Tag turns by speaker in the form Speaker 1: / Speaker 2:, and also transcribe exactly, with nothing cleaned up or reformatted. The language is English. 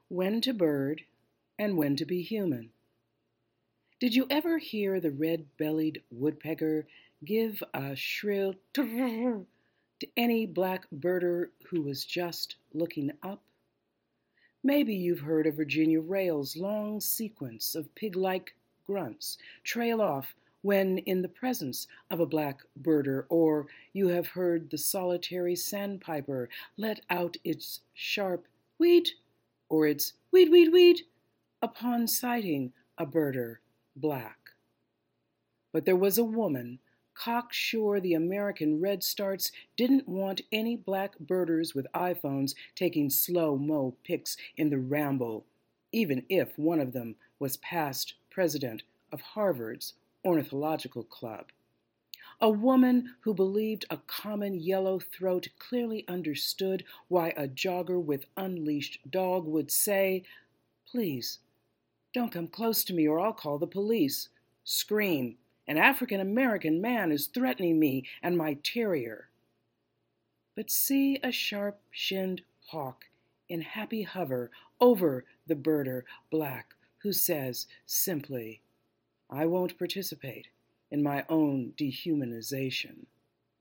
Speaker 1: When to bird and when to be human. Did you ever hear the red-bellied woodpecker give a shrill trrrr to any black birder who was just looking up? Maybe you've heard a Virginia rail's long sequence of pig-like grunts trail off when in the presence of a black birder, or you have heard the solitary sandpiper let out its sharp weet or its weet weet weet upon sighting a birder black. But there was a woman cocksure the American redstarts didn't want any black birders with iPhones taking slow-mo pics in the ramble, even if one of them was past president of Harvard's Ornithological Club. A woman who believed a common yellow throat clearly understood why a jogger with unleashed dog would say, "Please, don't come close to me or I'll call the police." Scream, "An African-American man is threatening me and my terrier." But see a sharp-shinned hawk in happy hover over the birder black who says simply, "I won't participate in my own dehumanization."